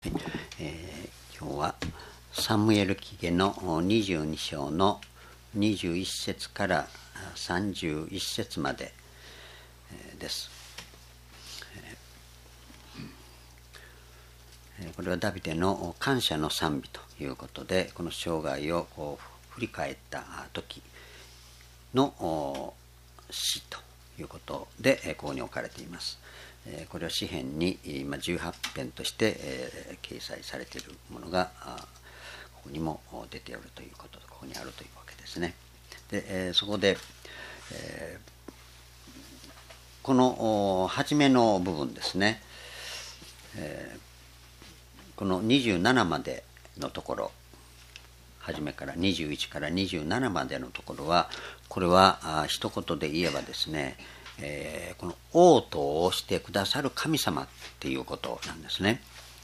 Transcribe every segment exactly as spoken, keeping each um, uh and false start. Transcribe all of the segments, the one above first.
えー、今日はサムエル記下のにじゅうに章のにじゅういち節からさんじゅういち節までです。これはダビデの感謝の賛美ということで、この生涯をこう振り返った時の詩ということでここに置かれています。これは詩編に今じゅうはち編として掲載されているものがここにも出ておるということで、ここにあるというわけですね。でそこでこの初めの部分ですね、このにじゅうななまでのところ、初めからにじゅういちからにじゅうななまでのところは、これは一言で言えばですね、えー、この応答をしてくださる神様っていうことなんですね。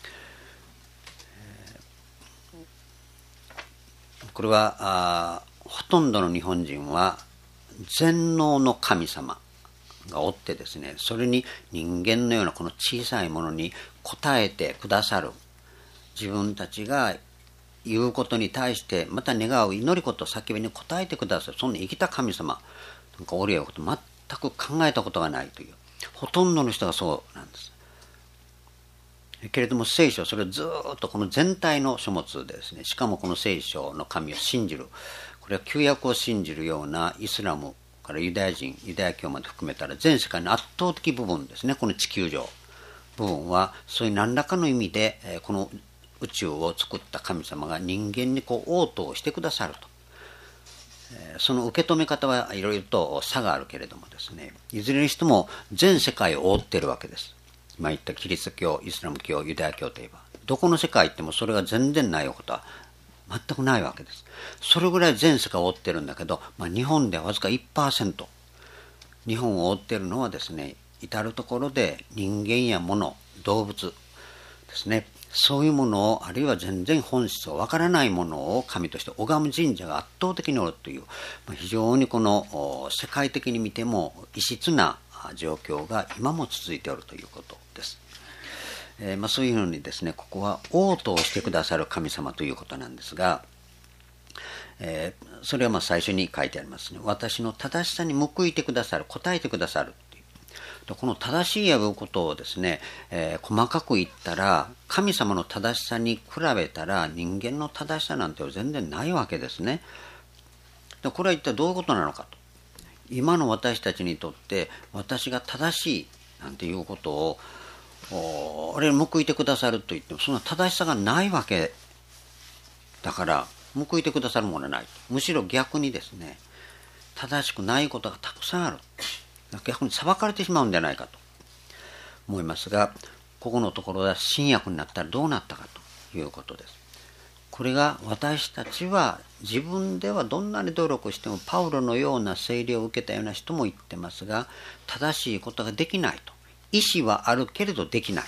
これはあほとんどの日本人は全能の神様がおってですね、それに人間のようなこの小さいものに応えてくださる、自分たちが言うことに対してまた願う祈りこと叫びに応えてくださる、そんな生きた神様なんかおるようなこと全く考えたことがないという、ほとんどの人がそうなんです。けれども聖書、それをずっとこの全体の書物でですね、しかもこの聖書の神を信じる、これは旧約を信じるようなイスラムからユダヤ人、ユダヤ教まで含めたら全世界の圧倒的部分ですね、この地球上部分はそういう何らかの意味でこの宇宙を作った神様が人間にこう応答してくださると。その受け止め方はいろいろと差があるけれどもですね、いずれにしても全世界を覆っているわけです。今言ったキリスト教、イスラム教、ユダヤ教といえば、どこの世界行ってもそれが全然ないことは全くないわけです。それぐらい全世界を覆ってるんだけど、まあ、日本ではわずか いちパーセント、日本を覆っているのはですね、至るところで人間や物、動物ですね、そういうものを、あるいは全然本質をわからないものを神として拝む神社が圧倒的におるという、非常にこの世界的に見ても異質な状況が今も続いておるということです。えーまあ、そういうふうにですね、ここは応答してくださる神様ということなんですが、えー、それはまあ最初に書いてありますね。私の正しさに報いてくださる、答えてくださる。この正しいやることをですね、えー、細かく言ったら、神様の正しさに比べたら人間の正しさなんて全然ないわけですね。でこれは一体どういうことなのかと。今の私たちにとって私が正しいなんていうことをあれ報いてくださると言っても、そんな正しさがないわけだから、報いてくださるものはない。むしろ逆にですね、正しくないことがたくさんある。逆に裁かれてしまうんじゃないかと思いますが、ここのところは新約になったらどうなったかということです。これが私たちは自分ではどんなに努力しても、パウロのような洗礼を受けたような人も言ってますが、正しいことができないと。意思はあるけれどできない。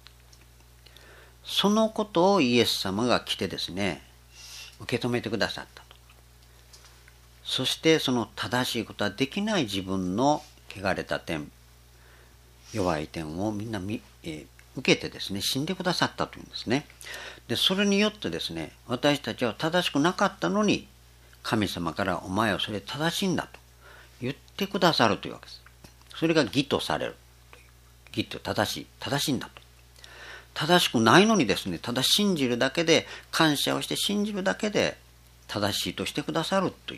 そのことをイエス様が来てですね、受け止めてくださったと。そしてその正しいことはできない自分の汚れた点、弱い点をみんな見、えー、受けてですね、死んでくださったというんですね。でそれによってですね、私たちは正しくなかったのに、神様からお前はそれ正しいんだと言ってくださるというわけです。それが義とされるという。義と正しい、正しいんだと。正しくないのにですね、ただ信じるだけで、感謝をして信じるだけで正しいとしてくださるという、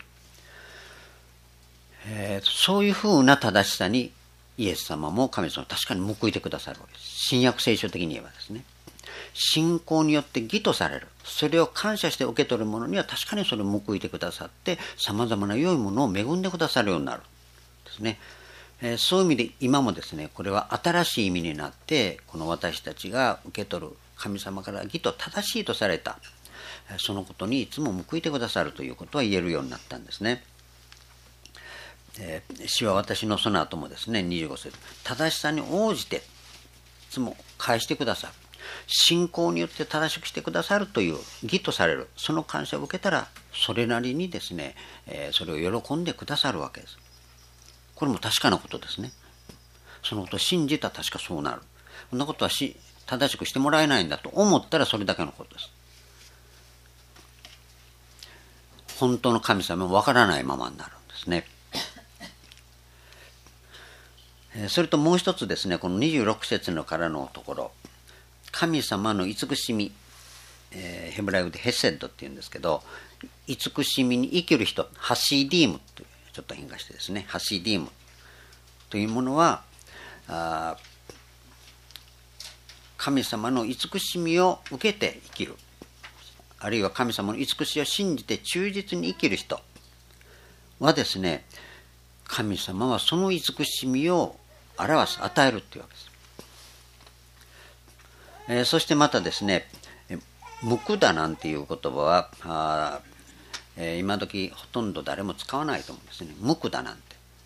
えー、そういうふうな正しさにイエス様も神様は確かに報いてくださるわけです。新約聖書的に言えばですね、信仰によって義とされる、それを感謝して受け取る者には確かにそれを報いてくださって、さまざまな良いものを恵んでくださるようになるですね。えー、そういう意味で今もですね、これは新しい意味になって、この私たちが受け取る神様から義と正しいとされた、そのことにいつも報いてくださるということは言えるようになったんですね。えー、主は私のその後もですね、にじゅうご節、正しさに応じていつも返してくださる、信仰によって正しくしてくださるという義とされる、その感謝を受けたらそれなりにですね、えー、それを喜んでくださるわけです。これも確かなことですね。そのことを信じたら確かそうなる。こんなことはし正しくしてもらえないんだと思ったらそれだけのことです。本当の神様もわからないままになるんですね。それともう一つですね、このにじゅうろく節のからのところ、神様の慈しみ、えー、ヘブライ語でヘセッドっていうんですけど、慈しみに生きる人、ハシディームというちょっと変化してですね、ハシディームというものは、あ神様の慈しみを受けて生きる、あるいは神様の慈しみを信じて忠実に生きる人はですね、神様はその慈しみを表す、与えるというわけです。えー、そしてまたですね、無垢だなんていう言葉はあ、えー、今時ほとんど誰も使わないと思うんですね。無垢だなんて、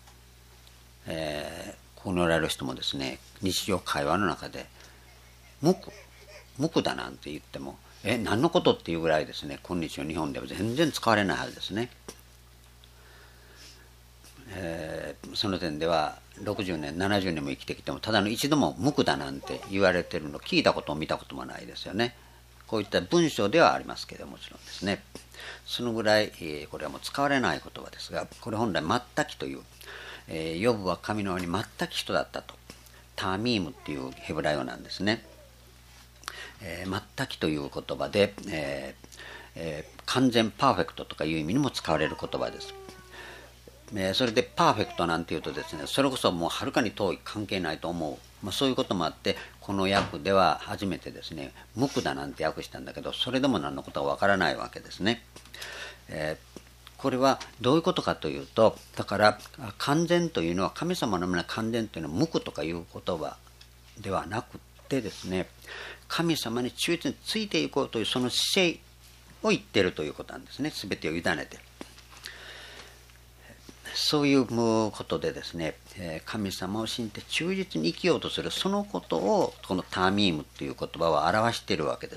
えー、ここにおられる人もですね、日常会話の中で無垢無垢だなんて言っても、え何のことっていうぐらいですね、今日の日本では全然使われないはずですね。えー、その点ではろくじゅうねんななじゅうねんも生きてきてもただの一度も無垢だなんて言われてるの聞いたことも見たこともないですよね。こういった文章ではありますけどもちろんですね、そのぐらい、えー、これはもう使われない言葉ですが、これ本来全きという、えー、ヨブは神のように全き人だったと、ターミームっていうヘブライ語なんですね。えー、全きという言葉で、えーえー、完全パーフェクトとかいう意味にも使われる言葉です。えー、それでパーフェクトなんていうとですね、それこそもうはるかに遠い、関係ないと思う、まあ、そういうこともあってこの訳では初めてですね、無垢だなんて訳したんだけど、それでも何のことかわからないわけですね。えー、これはどういうことかというと、だから完全というのは、神様のような完全というのは無垢とかいう言葉ではなくてですね、神様に忠実についていこうというその姿勢を言っているということなんですね。全てを委ねて、そういうことでですね、神様を信じて忠実に生きようとする、そのことをこのターミームという言葉は表しているわけです。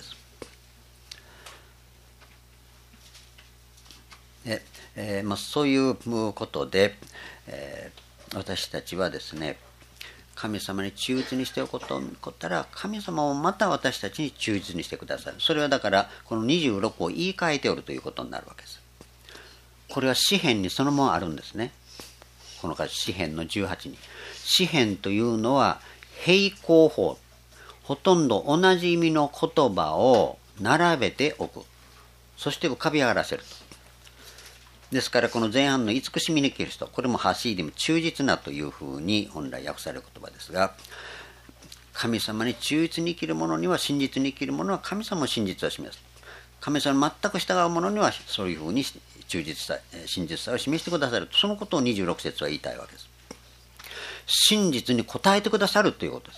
でえーまあ、そういうことで、えー、私たちはですね、神様に忠実にしておくことにったら、神様もまた私たちに忠実にしてくださる。それはだからこのにじゅうろくを言い換えておるということになるわけです。これは詩篇にそのままあるんですね。この詩篇のじゅうはちに、詩篇というのは並行法、ほとんど同じ意味の言葉を並べておく、そして浮かび上がらせると。ですからこの前半の慈しみに生きる人、これもハシーディム、忠実なというふうに本来訳される言葉ですが、神様に忠実に生きる者には、真実に生きる者は神様の真実を示す。神様に全く従う者にはそういうふうに忠実さ、真実さを示してくださる。そのことをにじゅうろく節は言いたいわけです。真実に応えてくださるということです。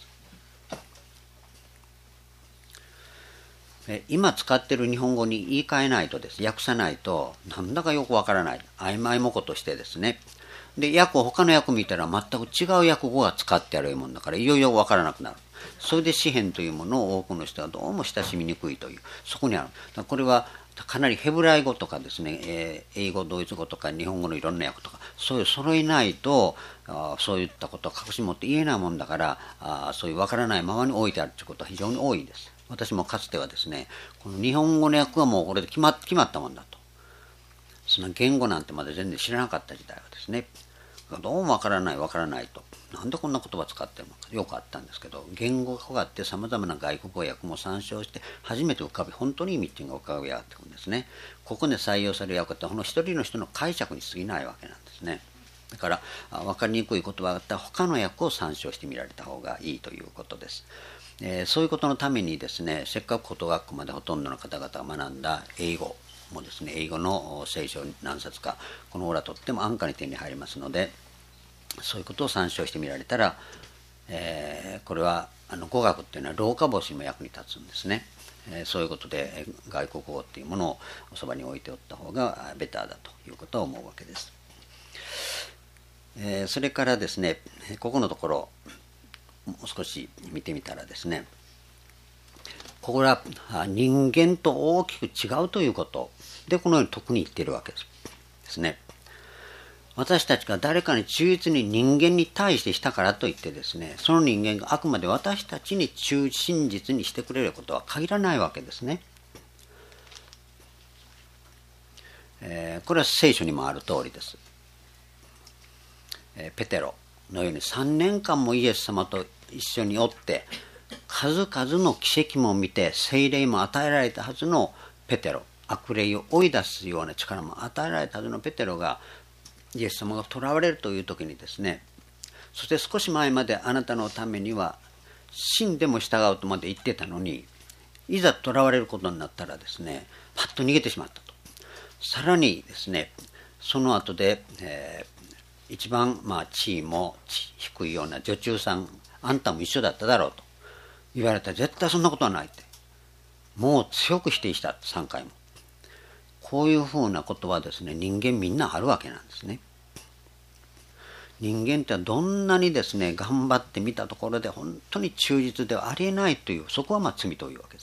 今使っている日本語に言い換えないとです、訳さないとなんだかよくわからない、曖昧もことしてですね、で訳を他の訳見たら全く違う訳語が使ってあるもんだから、いよいよわからなくなる。それで詩篇というものを多くの人はどうも親しみにくいという、そこにある。これはかなりヘブライ語とかですね、えー、英語、ドイツ語とか日本語のいろんな訳とか、そういう揃えないと、あそういったことを隠し持って言えないもんだから、あそういうわからないままに置いてあるということは非常に多いです。私もかつてはですね、この日本語の訳はもうこれで決まっ、決まったもんだと。その言語なんてまだ全然知らなかった時代はですね、どうもわからないわからないと、なんでこんな言葉使ってるのかよくあったんですけど、言語があってさまざまな外国語訳も参照して初めて浮かび、本当に意味っていうのが浮かび上がってくるんですね。ここで採用される訳ってこの一人の人の解釈に過ぎないわけなんですね。だから分かりにくい言葉があったら他の訳を参照してみられた方がいいということです。えー、そういうことのためにですね、せっかく高等学校までほとんどの方々が学んだ英語もですね、英語の聖書何冊かこのオーラとっても安価に手に入りますので、そういうことを参照してみられたら、えー、これはあの語学っていうのは老化防止にも役に立つんですね。えー、そういうことで外国語っていうものをおそばに置いておった方がベターだということを思うわけです。えー、それからですね、ここのところもう少し見てみたらですね、ここは人間と大きく違うということで、このように特に言っているわけですね。 私たちが誰かに忠実に人間に対してしたからといってですね、その人間があくまで私たちに忠真実にしてくれることは限らないわけですね。えー、これは聖書にもある通りです。えー、ペテロのようにさんねんかんもイエス様と一緒におって数々の奇跡も見て聖霊も与えられたはずのペテロ、悪霊を追い出すような力も与えられたはずのペテロがイエス様が囚われるという時にですね、そして少し前まであなたのためには死んでも従うとまで言ってたのに、いざ囚われることになったらですね、パッと逃げてしまったと。さらにですね、その後で、えー、一番まあ地位も低いような女中さん、あんたも一緒だっただろうと言われたら、絶対そんなことはないって、もう強く否定したさんかいも。こういうふうなことはですね、人間みんなあるわけなんですね。人間ってどんなにですね頑張ってみたところで本当に忠実ではありえないという、そこはまあ罪というわけです。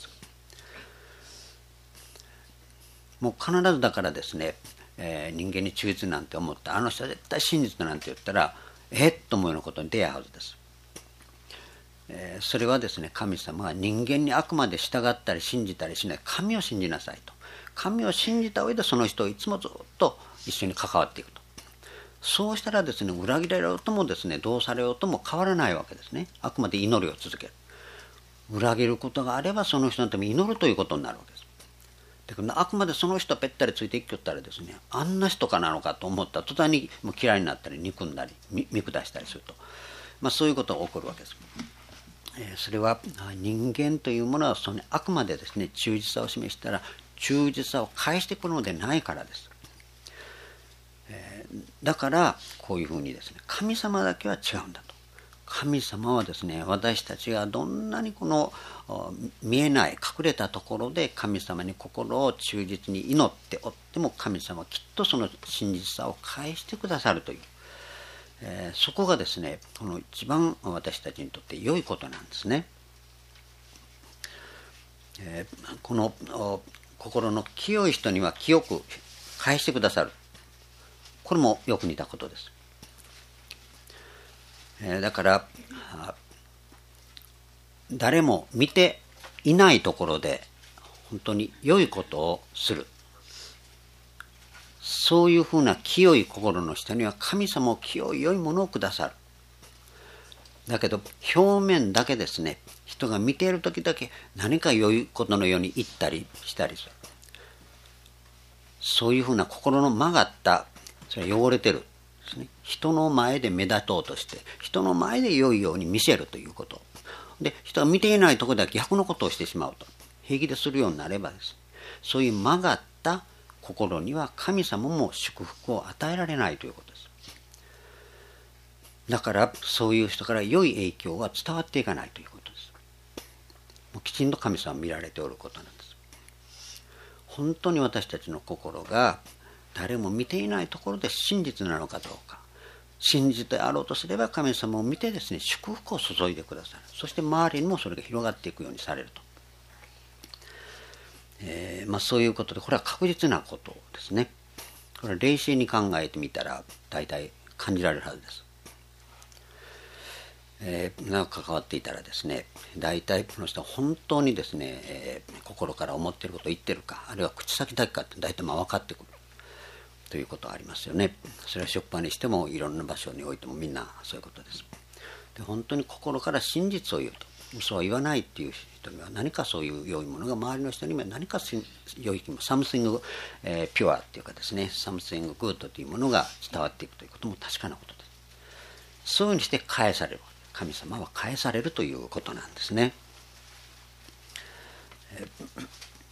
もう必ずだからですね、えー、人間に忠実なんて思ったあの人は絶対真実なんて言ったらえっと思うようなことに出会うはずです。えー、それはですね、神様は人間にあくまで従ったり信じたりしない、神を信じなさいと。神を信じた上でその人をいつもずっと一緒に関わっていくと。そうしたらですね、裏切られようともですね、どうされようとも変わらないわけですね。あくまで祈りを続ける。裏切ることがあればその人のために祈るということになるわけです。だあくまでその人ぺったりついていきよったらですね、あんな人かなのかと思った途端にもう嫌いになったり憎んだり見下したりすると、まあ、そういうことが起こるわけです。えー、それは人間というものはそのあくまでですね忠実さを示したら忠実さを返してくるのでないからです。えー、だからこういうふうにですね、神様だけは違うんだと。神様はですね、私たちがどんなにこの見えない隠れたところで神様に心を忠実に祈っておっても、神様はきっとその真実さを返してくださるという、えー、そこがですね、この一番私たちにとって良いことなんですね。えー、この心の清い人には清く返してくださる。これもよく似たことです。えー、だから誰も見ていないところで本当に良いことをする、そういうふうな清い心の人には神様も清い良いものをくださる。だけど表面だけですね、人が見ている時だけ何か良いことのように言ったりしたりする、そういうふうな心の曲がった、それは汚れてるですね。人の前で目立とうとして人の前で良いように見せるということで、人が見ていないところでは逆のことをしてしまうと平気でするようになればです、そういう曲がった心には神様も祝福を与えられないということです。だからそういう人から良い影響は伝わっていかないということです。もうきちんと神様を見られておることなんです。本当に私たちの心が誰も見ていないところで真実なのかどうか、真実であろうとすれば神様を見てですね、祝福を注いでくださる。そして周りにもそれが広がっていくようにされると、えーまあ、そういうことで、これは確実なことですね。これは冷静に考えてみたら大体感じられるはずです。えー、長く関わっていたらですね、大体この人は本当にですね、えー、心から思っていることを言ってるか、あるいは口先だけかって大体まあ分かってくるということはありますよね。それは職場にしてもいろんな場所においてもみんなそういうことです。で本当に心から真実を言うと、嘘は言わないっていう人には何かそういう良いものが周りの人にも何か良いもの、サムシング、えー、ピュアっていうかですね、サムシンググッドというものが伝わっていくということも確かなことです。そういうふうにして返される、神様は返されるということなんですね。えー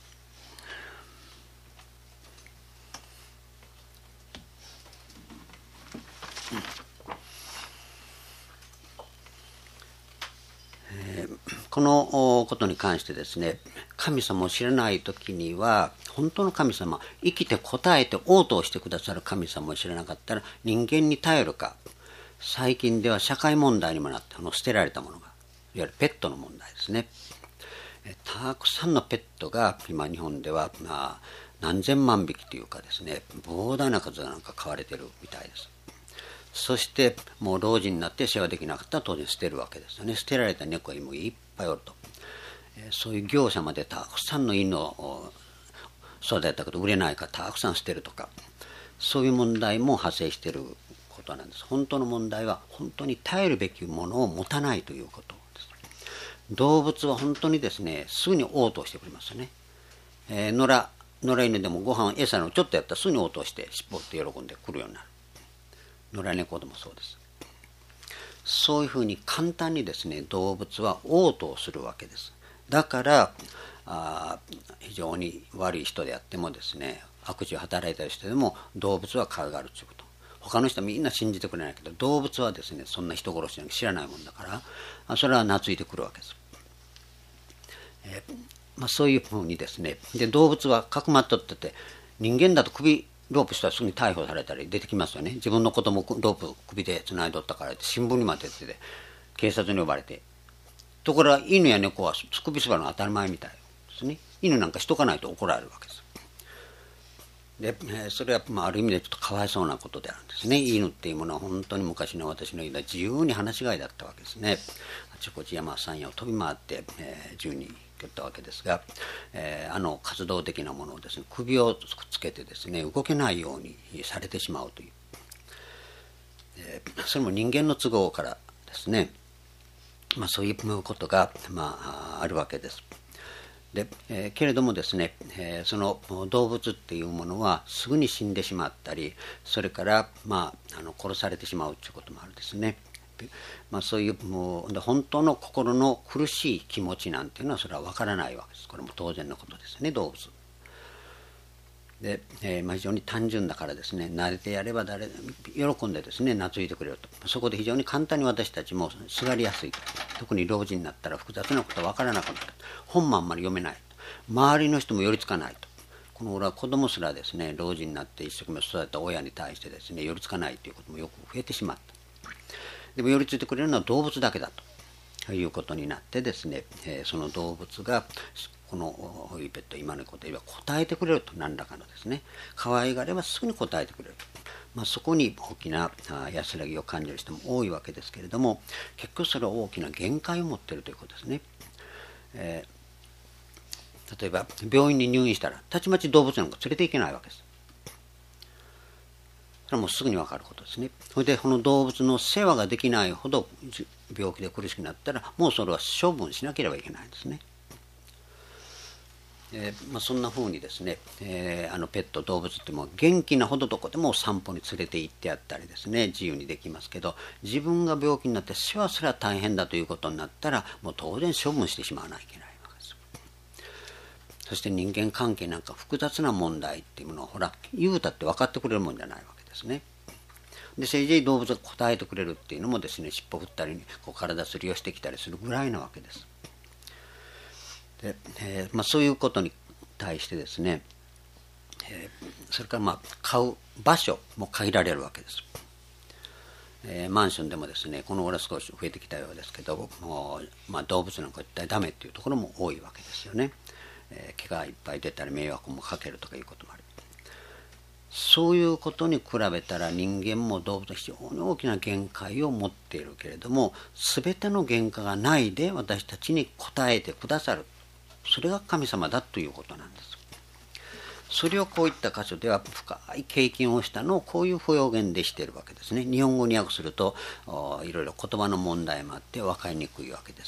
えー、このことに関してですね、神様を知らないときには本当の神様、生きて答えて応答してくださる神様を知らなかったら人間に頼るか、最近では社会問題にもなってあの捨てられたものがいわゆるペットの問題ですね。たくさんのペットが今日本では、まあ、 何千万匹というかですね、膨大な数がなんか飼われてるみたいです。そしてもう老人になって世話できなかったら当然捨てるわけですよね。捨てられた猫もいっぱいおると、そういう業者までたくさんの犬を育てたけど売れないからたくさん捨てるとか、そういう問題も発生していることなんです。本当の問題は本当に耐えるべきものを持たないということです。動物は本当にですね、すぐに応答してくれますよね。えー、野良野良犬でもご飯餌のちょっとやったらすぐに応答して尻尾って喜んでくるようになる。野良猫でもそうです。そういうふうに簡単にですね、動物は応答するわけです。だからあ非常に悪い人であってもですね、悪事を働いた人でも動物は可愛がるということ。他の人はみんな信じてくれないけど、動物はですね、そんな人殺しなんか知らないもんだから、それは懐いてくるわけです。えーまあ、そういうふうにですね、で動物はかくまっとってて、人間だと首ロープしたらすぐに逮捕されたり出てきますよね。自分の子供ロープ首でつないどったからって新聞にまで出てて警察に呼ばれて、ところが犬や猫は首縛るのが当たり前みたいですね。犬なんかしとかないと怒られるわけです。でそれはまあある意味でちょっとかわいそうなことであるんですね。犬っていうものは本当に昔の私の言うのは自由に放し飼いだったわけですね。あちこち山山野を飛び回って、えー、自由に行ったわけですが、えー、あの活動的なものをですね、首をくっつけてですね、動けないようにされてしまうという、えー、それも人間の都合からですね、まあ、そういうことが、まあ、あるわけです。でえー、けれどもですね、えー、その動物っていうものはすぐに死んでしまったり、それから、まあ、あの殺されてしまうということもあるですね。まあ、そういうもう本当の心の苦しい気持ちなんていうのはそれは分からないわけです。これも当然のことですね、動物で、えーまあ、非常に単純だからですね、慣れてやれば誰喜んでですね懐いてくれると。そこで非常に簡単に私たちもすがりやすいと。特に老人になったら複雑なことは分からなくなる。本もあんまり読めないと。周りの人も寄りつかないと。この俺は子供すらですね、老人になって一生懸命育てた親に対してですね寄りつかないということもよく増えてしまった。でも寄りついてくれるのは動物だけだということになってですね、えー、その動物がこのホイペット今のこと言えば答えてくれると。何らかのですね、可愛がればすぐに答えてくれると。まあ、そこに大きな安らぎを感じる人も多いわけですけれども、結局それは大きな限界を持っているということですね。えー、例えば病院に入院したらたちまち動物なんか連れて行けないわけです。それはもうすぐに分かることですね。それでこの動物の世話ができないほど病気で苦しくなったらもうそれは処分しなければいけないんですね。えーまあ、そんな風にですね、えー、あのペット動物っても元気なほどどこでも散歩に連れて行ってやったりですね、自由にできますけど、自分が病気になって世話すら大変だということになったらもう当然処分してしまわないといけないわけです。そして人間関係なんか複雑な問題っていうものをほら言うたって分かってくれるもんじゃないわけですね。でせいぜい動物が答えてくれるっていうのもですね、尻尾振ったりこう体すりをしてきたりするぐらいなわけです。で、えーまあ、そういうことに対してですね、えー、それからまあ買う場所も限られるわけです。えー、マンションでもですね、この頃は少し増えてきたようですけどもう、まあ、動物なんか一体ダメっていうところも多いわけですよね。えー、毛がいっぱい出たり迷惑もかけるとかいうこともある。そういうことに比べたら人間も動物は非常に大きな限界を持っているけれども、全ての限界がないで私たちに応えてくださる、それが神様だということなんです。それをこういった箇所では深い経験をしたのをこういう表現でしているわけですね。日本語に訳するといろいろ言葉の問題もあって分かりにくいわけです。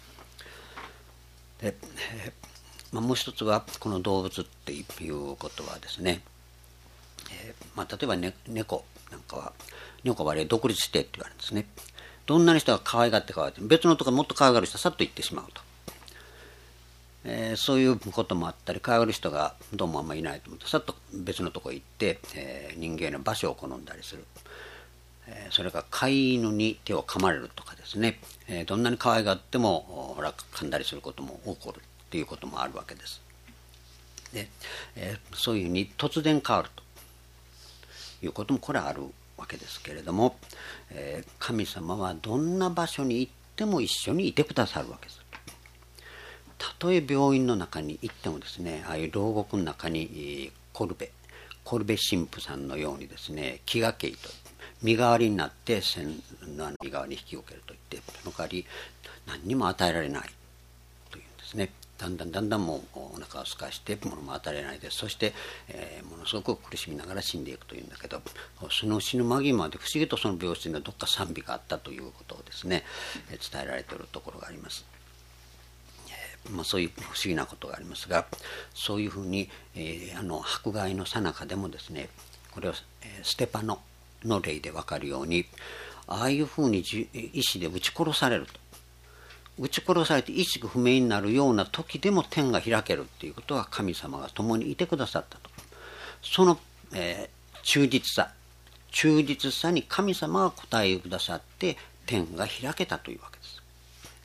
で、えーまあ、もう一つはこの動物っていうことはですね、えーまあ、例えば、ね、猫なんかは猫は独立してって言われるんですね。どんなに人が可愛がって可愛がって別のところもっと可愛がる人はさっと行ってしまうと、えー、そういうこともあったり、可愛がる人がどうもあんまりいないと思ってさっと別のところへ行って、えー、人間の場所を好んだりする、えー、それから飼い犬に手を噛まれるとかですね、えー、どんなに可愛がってもほら噛んだりすることも起こるということもあるわけです。で、えー、そういうふうに突然変わるということもこれはあるわけですけれども、えー、神様はどんな場所に行っても一緒にいてくださるわけです。 たとえ病院の中に行ってもですね、ああいう牢獄の中にコルベコルベ神父さんのようにですね、気がけいと身代わりになって戦の身代わりに引き受けると言って、その代わり何にも与えられないというんですね。だんだんだんだんもうお腹を空かして物も与えられないです。そして、えー、ものすごく苦しみながら死んでいくというんだけど、その死ぬ間際まで不思議とその病室にはどっか賛美があったということをですね、えー、伝えられているところがあります。えーまあ、そういう不思議なことがありますが、そういうふうに、えー、あの迫害の最中でもですね、これを、えー、ステパノの例で分かるように、ああいうふうに意志で撃ち殺されると、撃ち殺されて意識不明になるような時でも天が開けるっていうことは神様が共にいてくださったと。その、えー、忠実さ忠実さに神様が答えくださって天が開けたというわけです。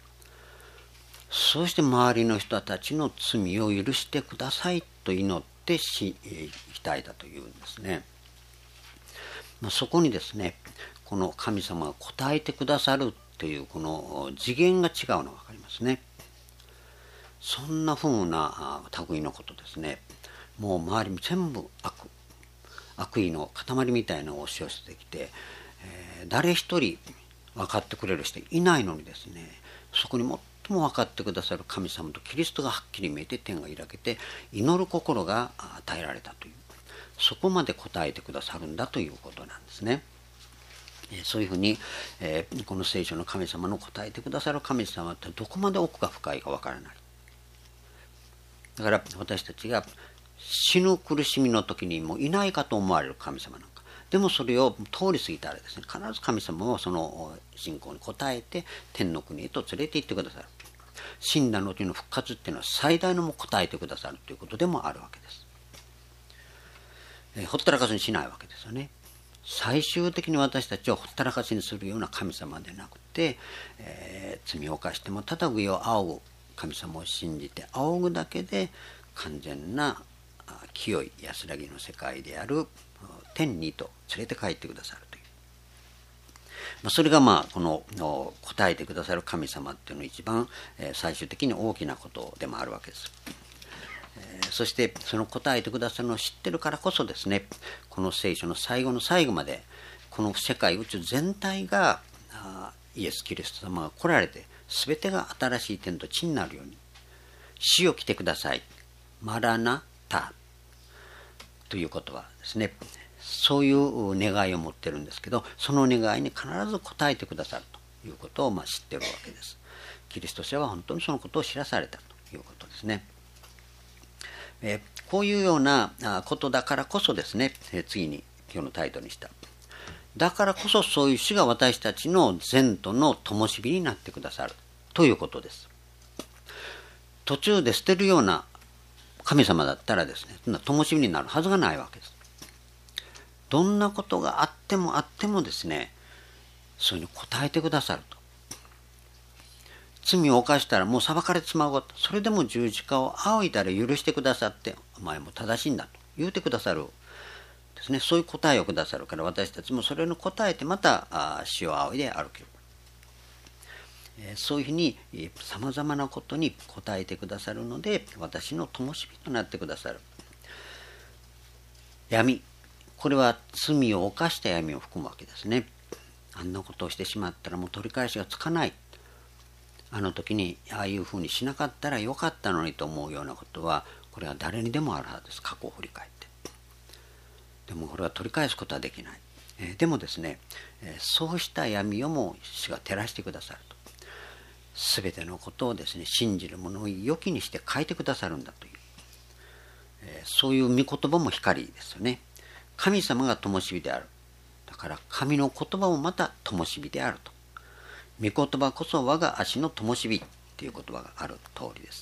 そして周りの人たちの罪を許してくださいと祈ってし、えー、浸いたというんですね。まあ、そこにですね、この神様が答えてくださるというこの次元が違うのが分かりますね。そんなふうな類のことですね。もう周りも全部悪悪意の塊みたいなのを押し寄せてきて、えー、誰一人分かってくれる人いないのにですね、そこに最も分かってくださる神様とキリストがはっきり見えて天が開けて祈る心が与えられたという、そこまで答えてくださるんだということなんですね。そういうふうに、えー、この聖書の神様の答えてくださる神様ってどこまで奥が深いかわからない。だから私たちが死ぬ苦しみの時にもいないかと思われる神様なんか、でもそれを通り過ぎたらですね、必ず神様はその信仰に応えて天の国へと連れて行ってくださる。死んだ後の復活っていうのは最大のも応えてくださるということでもあるわけです。えー、ほったらかしにしないわけですよね。最終的に私たちをほったらかしにするような神様でなくて、えー、罪を犯してもただ上を仰ぐ神様を信じて仰ぐだけで完全な清い安らぎの世界である天にと連れて帰ってくださるという、まあ、それがまあこの答えてくださる神様っていうのが一番、えー、最終的に大きなことでもあるわけです。そしてその答えてくださるのを知ってるからこそですね、この聖書の最後の最後までこの世界宇宙全体がイエス・キリスト様が来られて全てが新しい天と地になるように、死を来てくださいマラナタという言葉ですね、そういう願いを持ってるんですけど、その願いに必ず応えてくださるということをまあ知ってるわけです。キリスト者は本当にそのことを知らされたということですね。えー、こういうようなことだからこそですね、えー、次に今日のタイトルにしただからこそそういう主が私たちの前途の灯火になってくださるということです。途中で捨てるような神様だったらですね、そんな灯火になるはずがないわけです。どんなことがあってもあってもですね、そういうの答えてくださると。罪を犯したらもう裁かれてしまうこと、それでも十字架を仰いだら許してくださって、お前も正しいんだと言うてくださるですね。そういう答えをくださるから、私たちもそれに答えてまた死を仰いで歩ける。そういうふうにさまざまなことに答えてくださるので、私の灯火となってくださる。闇、これは罪を犯した闇を含むわけですね。あんなことをしてしまったらもう取り返しがつかない。あの時にああいうふうにしなかったらよかったのにと思うようなことは、これは誰にでもあるはずです。過去を振り返って。でもこれは取り返すことはできない。えー、でもですね、えー、そうした闇をも主が照らしてくださると。すべてのことをですね、信じる者を良きにして変えてくださるんだという、えー、そういう御言葉も光ですよね。神様が灯火である。だから神の言葉もまた灯火であると。御言葉こそ我が足の灯火という言葉がある通りです。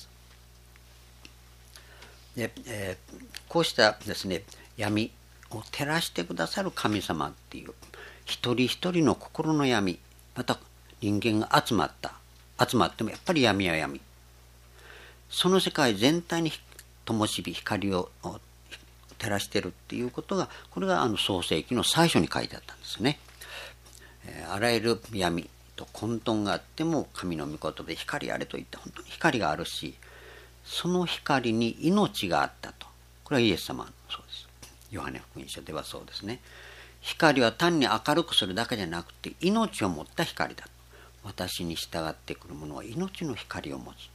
で、えー、こうしたですね、闇を照らしてくださる神様っていう一人一人の心の闇、また人間が集まった集まってもやっぱり闇は闇、その世界全体に灯火光を照らしてるっていうことが、これがあの創世記の最初に書いてあったんですね。えー、あらゆる闇と混沌があっても神の御言葉で光あれといって本当に光があるし、 その光に命があったと。これはイエス様のそうです。ヨハネ福音書ではそうですね。光は単に明るくするだけじゃなくて命を持った光だ。私に従ってくる者は命の光を持つ。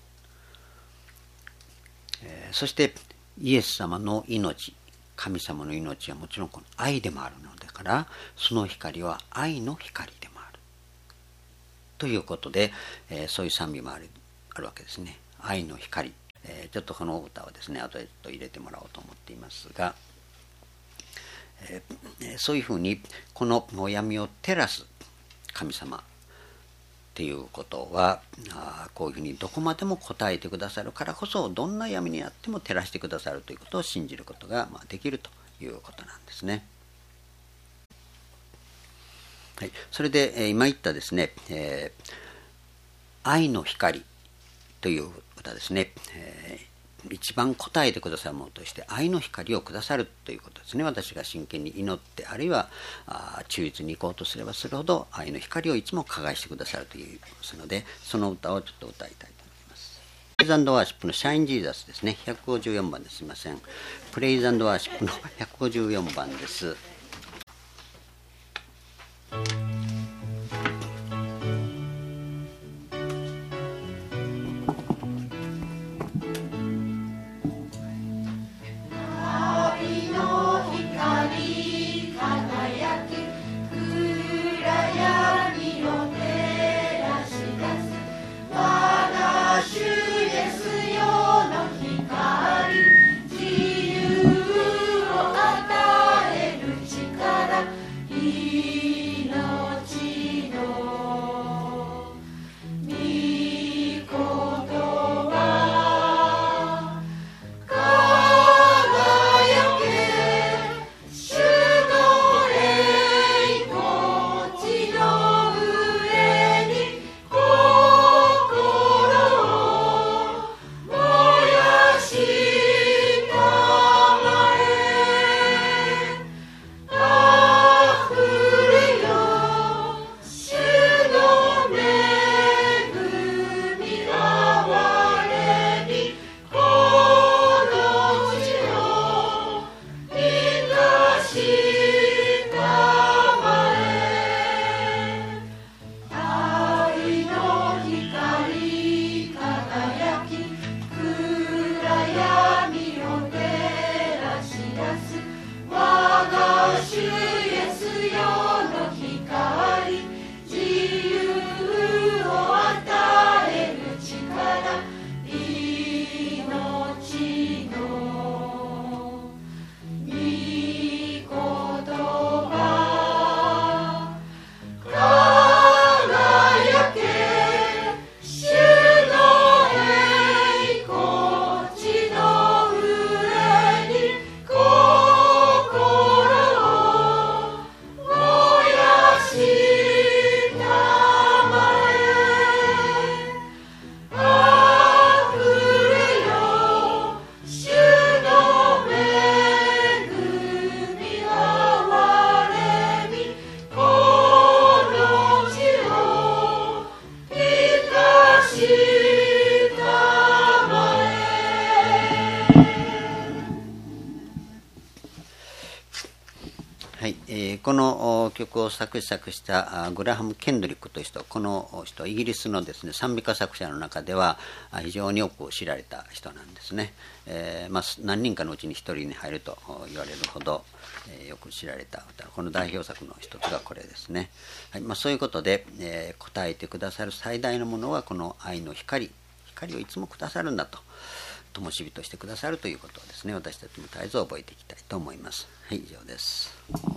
えー、そしてイエス様の命、神様の命はもちろんこの愛でもあるのだから、その光は愛の光でもある。ということで、えー、そういう賛美もある、あるわけですね。愛の光。えー、ちょっとこの歌はですね、後でちょっと入れてもらおうと思っていますが、えー、そういうふうにこの闇を照らす神様っていうことは、あこういうふうにどこまでも答えてくださるからこそ、どんな闇にあっても照らしてくださるということを信じることが、まあ、できるということなんですね。はい、それで、えー、今言ったですね、えー、愛の光という歌ですね、えー一番答えてくださるものとして愛の光をくださるということですね。私が真剣に祈って、あるいはあ忠実に行こうとすればするほど愛の光をいつも加害してくださるということですので、その歌をちょっと歌いたいと思います。プレイズ&ワーシップのシャインジーザスですね。ひゃくごじゅうよんばんです。すいません。プレイズ&ワーシップのひゃくごじゅうよんばんです。この曲を作詞作したグラハム・ケンドリックという人、この人イギリスのですね賛美歌作者の中では非常によく知られた人なんですね。えーまあ、何人かのうちに一人に入ると言われるほど、えー、よく知られた歌、この代表作の一つがこれですね。はいまあ、そういうことで、えー、答えてくださる最大のものはこの愛の光、光をいつもくださるんだと、灯火としてくださるということをですね、私たちも絶えず覚えていきたいと思います。はい、以上です。